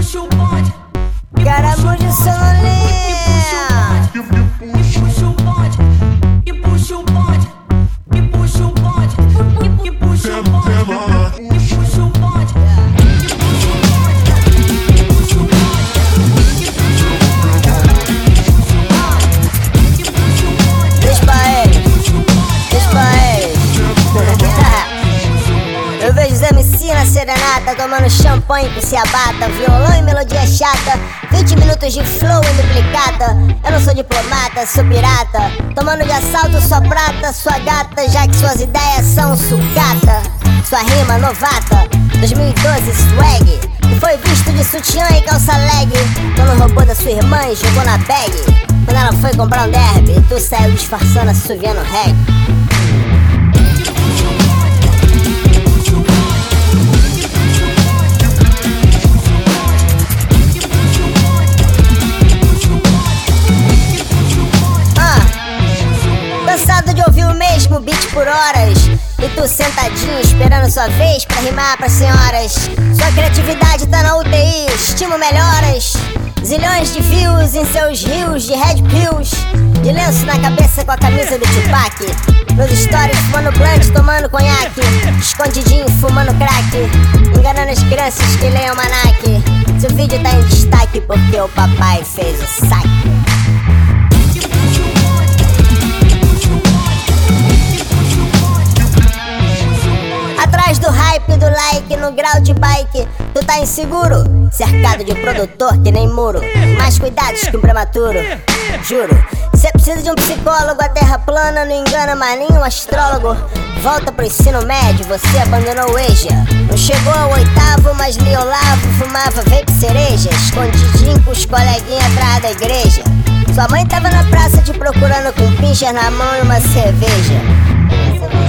puxa o bonde. Caramujo sonolento. Puxa o bonde. E puxa o bonde. E puxa o bonde. E puxa o bonde. E puxa o bonde. Diz pra eles. Eu vejo os MC na serenata, tomando champanhe com ciabatta, violão e melodia chata, 20 minutos de flow em duplicata. Eu não sou diplomata, sou pirata, tomando de assalto sua prata, sua gata, já que suas ideias são sucata. Sua rima novata, 2012 swag, que foi visto de sutiã e calça leg. Quando roubou da sua irmã e jogou na bag. Quando ela foi comprar um derby, tu saiu disfarçando, assoviando reggae. Cansado de ouvir o mesmo beat por horas, e tu sentadinho esperando sua vez pra rimar pras senhoras. Sua criatividade tá na UTI, estimo melhoras. Zilhões de views em seus rios de red pills, de lenço na cabeça com a camisa do Tupac. Nos stories fumando blunt, tomando conhaque, escondidinho fumando crack, enganando as crianças que leem almanaque. Seu vídeo tá em destaque porque o papai fez o saque. Atrás do hype, do like, no grau de bike, tu tá inseguro, cercado de produtor que nem muro. Mais cuidados que um prematuro, juro. Cê precisa de um psicólogo, a terra plana não engana mais nenhum astrólogo. Volta pro ensino médio, você abandonou o EJA. Não chegou ao oitavo, mas lia Olavo, fumava vape cereja, escondidinho com os coleguinhas atrás da igreja. Sua mãe tava na praça te procurando com pincher na mão e uma cerveja.